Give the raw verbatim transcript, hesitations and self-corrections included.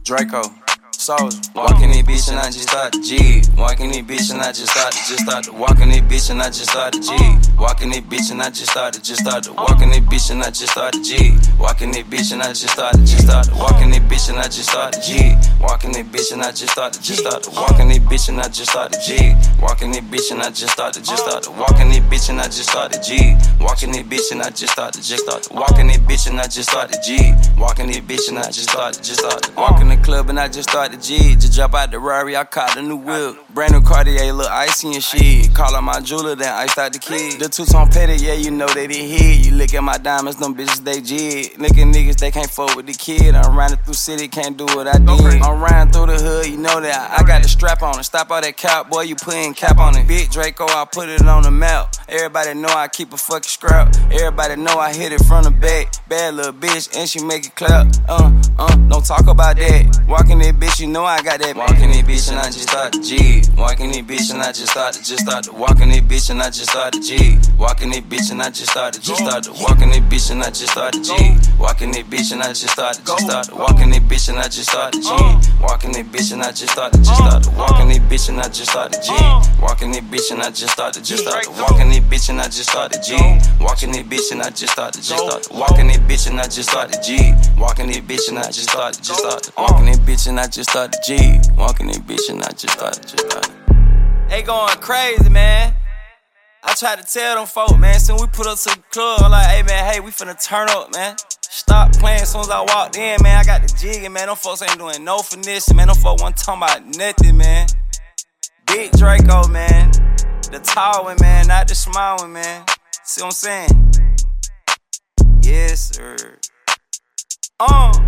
Draco, Soldier. Walking this bitch and I just started G. Walking this bitch and I just started, just started. Walking this bitch and I just started G. Walking this bitch and I just started, just started. Walking this bitch and I just started G. Walking this bitch and I just started, just started. Walking this bitch and I just started G. Walking this bitch and I just started, just started. Walking this bitch and I just started G. Walking this bitch and I just started, just started. Walking this bitch and I just started G. Walking this bitch and I just started, just started. Walking this bitch and I just started G. Walking this bitch and I just started, just started. Walking the club and I just started G. Just drop out the Rari, I caught a new whip. Brand new Cartier, look icy and shit. Call up my jeweler, then iced out the kid. The two-tone petty, yeah, you know they did hit. You look at my diamonds, them bitches, they jig. Look at niggas, they can't fuck with the kid. I'm riding through city, can't do what I did. I'm riding through the hood, you know that I got the strap on it. Stop all that cap, boy, you putting cap on it. Big Draco, I put it on the map. Everybody know I keep a fucking scrap. Everybody know I hit it from the back. Bad little bitch, and she make it clap. Uh, uh, don't talk about that. Walking that bitch, you know I got that. Walking that bitch and I just started G. Walking that bitch and I just started, just started. Walking that bitch and I just started G. Walking that bitch and I just started, just started. Walking that bitch and I just started G. Walking that bitch and I just started, just started. Walking that bitch and I just started G. Walking that bitch and I just started, just started. Walking that bitch and I just started G. Walking that bitch and I just started, just started. Walking that bitch and I just started G. Walking that bitch and I just started, just started. Walking that bitch and I just started G. Walking that bitch and I just started, just started. Walking that bitch and I just started G. Walking that bitch and I just started, just started. They going crazy, man. I tried to tell them folk, man, soon we put up to the club, I'm like, hey, man, hey, we finna turn up, man. Stop playing as soon as I walked in, man. I got the jigging, man. Them folks ain't doing no finessing, man. Them folks wasn't talking about nothing, man. Big Draco, man. The tall one, man, not the small one, man. See what I'm saying? Yes, sir. Uh.